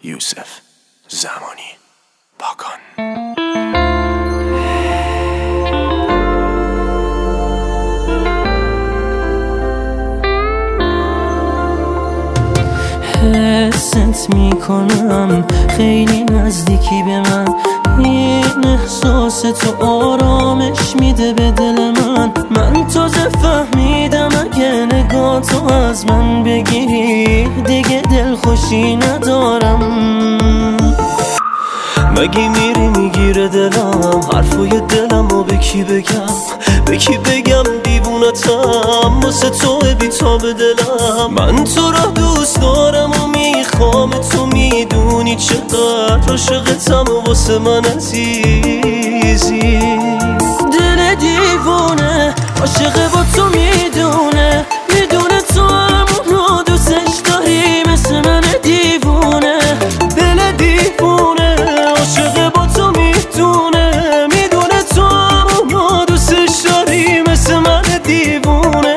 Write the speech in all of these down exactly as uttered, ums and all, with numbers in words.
یوسف زمانی باکان. حست میکنم خیلی نزدیکی به من، این احساس تو آرامش میده به دل من. من تازه فهمیدم اگه نگاه تو از من بگیری دیگه دل خوشی ندارم. مگه میری میگیره دلم، حرفای دلم رو به کی بگم، به کی بگم دیوونتم واسه تو بی‌تاب دلم. من تو را دوست دارم و میخوام، تو میدونی چقدر عاشقتم واسه من عزیزی. دل دیوونه عاشق با تو میدونه، میدونه تو همونو دوستش داری مثل من دیوونه. دل دیوونه عاشق با تو میدونه، میدونه تو همونو دوستش داری مثل من دیوونه.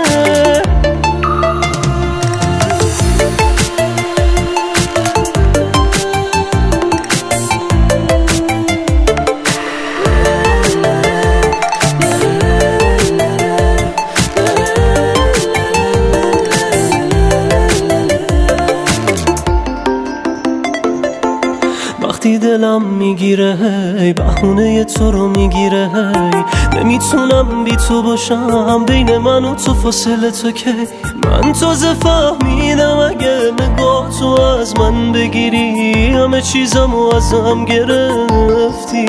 وقتی دلم میگیره هی بهونه تو رو میگیره هی، نمیتونم بی تو باشم، بین من و تو فاصله تو کی. من تازه فهمیدم اگه نگاه تو از من بگیری همه چیزمو ازم گرفتی.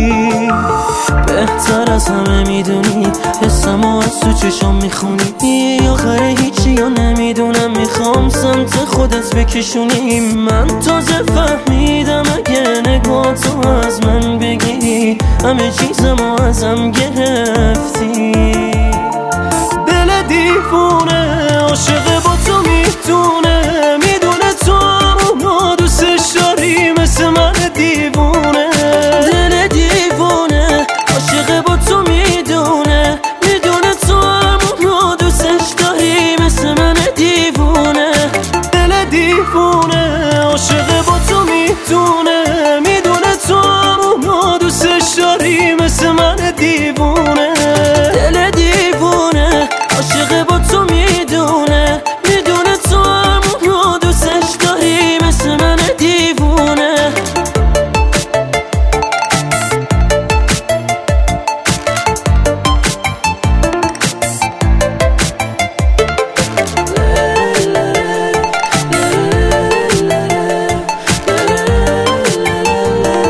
بهتر از همه میدونی حسمو از تو چشم میخونی، آخر هیچی یا نمیدونم میخوام سمت خودت بکشونی. من تازه فهمیدم اگه نگاه تو از من بگیری همه چیزمو ازم گرفتی. دل دیوونه عاشق با تو میدونه، میدونه تو همونو دوستش داری مثل من دیوونه. دل دیوونه عاشق با تو میدونه، میدونه تو همونو دوستش داری مثل من دیوونه. دل دیوونه عاشق با تو میدونه، میدونه تو همونو دوستش داری مثل من دیوونه. دل دیوونه عاشق با تو میدونه، میدونه تو همونو دوستش داری مثل من دیوونه.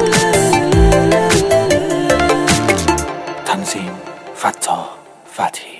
تنظیم: فتاح فتحی.